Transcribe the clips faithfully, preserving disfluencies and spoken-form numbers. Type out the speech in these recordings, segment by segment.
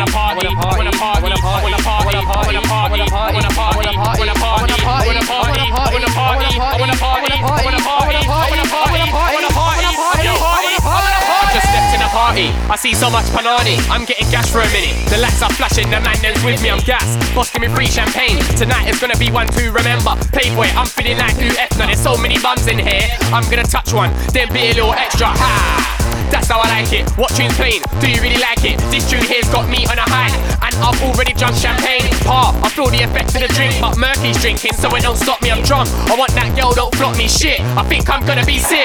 wanna party, I wanna party, I wanna party, I wanna party, I wanna party, I wanna party, I wanna party, I wanna party, I wanna party, I wanna party, I wanna party, I wanna party, I wanna party, I wanna party, I just stepped in a party, I see so much panani, I'm getting gas for a minute. The lights are flashing, the man them's with me, I'm gas. Boss give me free champagne, tonight is gonna be one to remember. Playboy, I'm feeling like U F now, there's so many bums in here. I'm gonna touch one, then be a little extra, ha! That's how I like it. What tune's playing? Do you really like it? This tune here's got me on a high, and I've already drunk champagne. Pa, I feel the effects of the drink, but Murphy's drinking, so it don't stop me, I'm drunk. I want that girl, don't flop me, shit. I think I'm gonna be sick.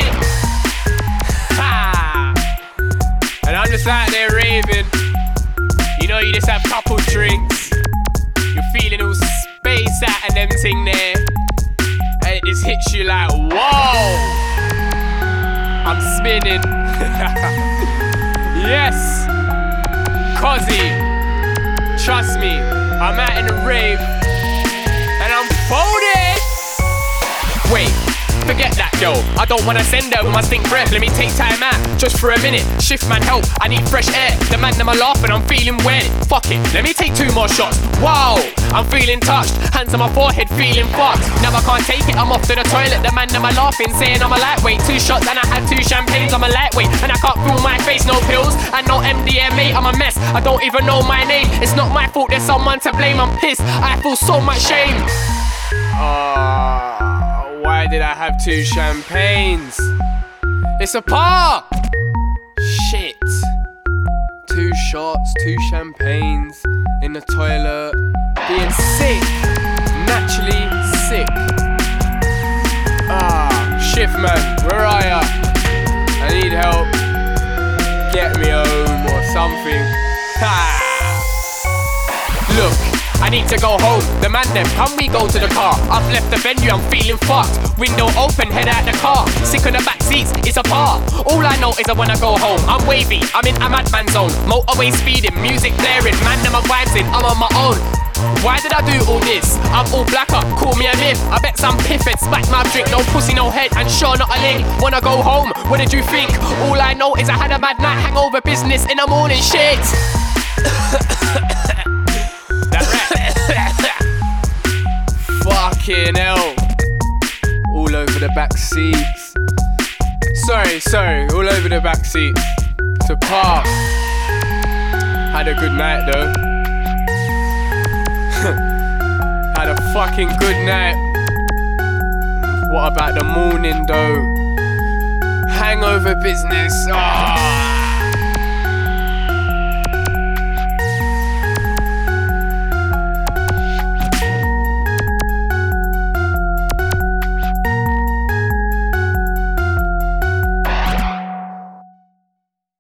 Ha! And I'm just out there raving. You know, you just have couple drinks, you're feeling all space out and them thing there, and it just hits you like, whoa! I'm spinning. Yes, Cozzy, trust me, I'm out in the rave and I'm folded. Wait, forget that girl, I don't wanna send her with my stink breath. Let me take time out, just for a minute. Shift man help, I need fresh air. The man them are laughing, I'm feeling weird. Fuck it, let me take two more shots. Wow, I'm feeling touched, hands on my forehead, feeling fucked. Now I can't take it, I'm off to the toilet. The man them are laughing, saying I'm a lightweight. Two shots and I had two champagnes, I'm a lightweight. And I can't feel my face, no pills and no M D M A, I'm a mess, I don't even know my name. It's not my fault, there's someone to blame, I'm pissed, I feel so much shame. Uh, why did I have two champagnes? It's a par! Shit. Two shots, two champagnes, in the toilet, being sick, naturally sick. Ah, shift man, where are ya? I need help, get me home or something. Ha! Look, I need to go home, the man them, can we go to the car? I've left the venue, I'm feeling fucked. Window open, head out the car. Sick on the back seats, it's a par. All I know is I wanna go home. I'm wavy, I'm in a madman zone. Motorway speeding, music blaring, man them are vibes in, I'm on my own. Why did I do all this? I'm all black up, call me a myth. I bet some piffhead spat my drink. No pussy, no head, and sure not a link. Wanna go home, what did you think? All I know is I had a bad night, hangover business in the morning, shit. Fucking hell. All over the back seats. Sorry, sorry, all over the back seats. To park. Had a good night though. Had a fucking good night. What about the morning though? Hangover business. Oh.